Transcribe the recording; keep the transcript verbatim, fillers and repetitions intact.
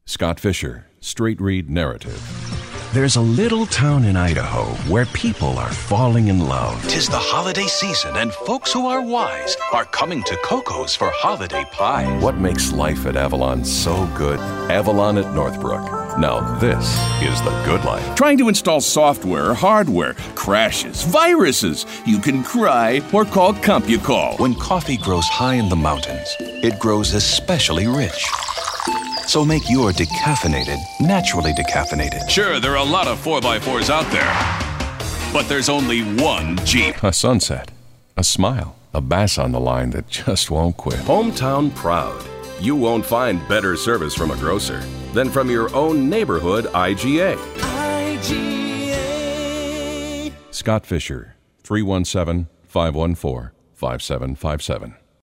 Scott Fisher, Straight Read Narrative. There's a little town in Idaho where people are falling in love. 'Tis the holiday season, and folks who are wise are coming to Coco's for holiday pies. What makes life at Avalon so good? Avalon at Northbrook. Now this is the good life. Trying to install software or hardware, crashes, viruses. You can cry or call CompuCall. When coffee grows high in the mountains, it grows especially rich. So make your decaffeinated naturally decaffeinated. Sure, there are a lot of four by fours out there, but there's only one Jeep. A sunset, a smile, a bass on the line that just won't quit. Hometown proud. You won't find better service from a grocer than from your own neighborhood I G A. I G A. Scott Fisher, three one seven, five one four, five seven five seven.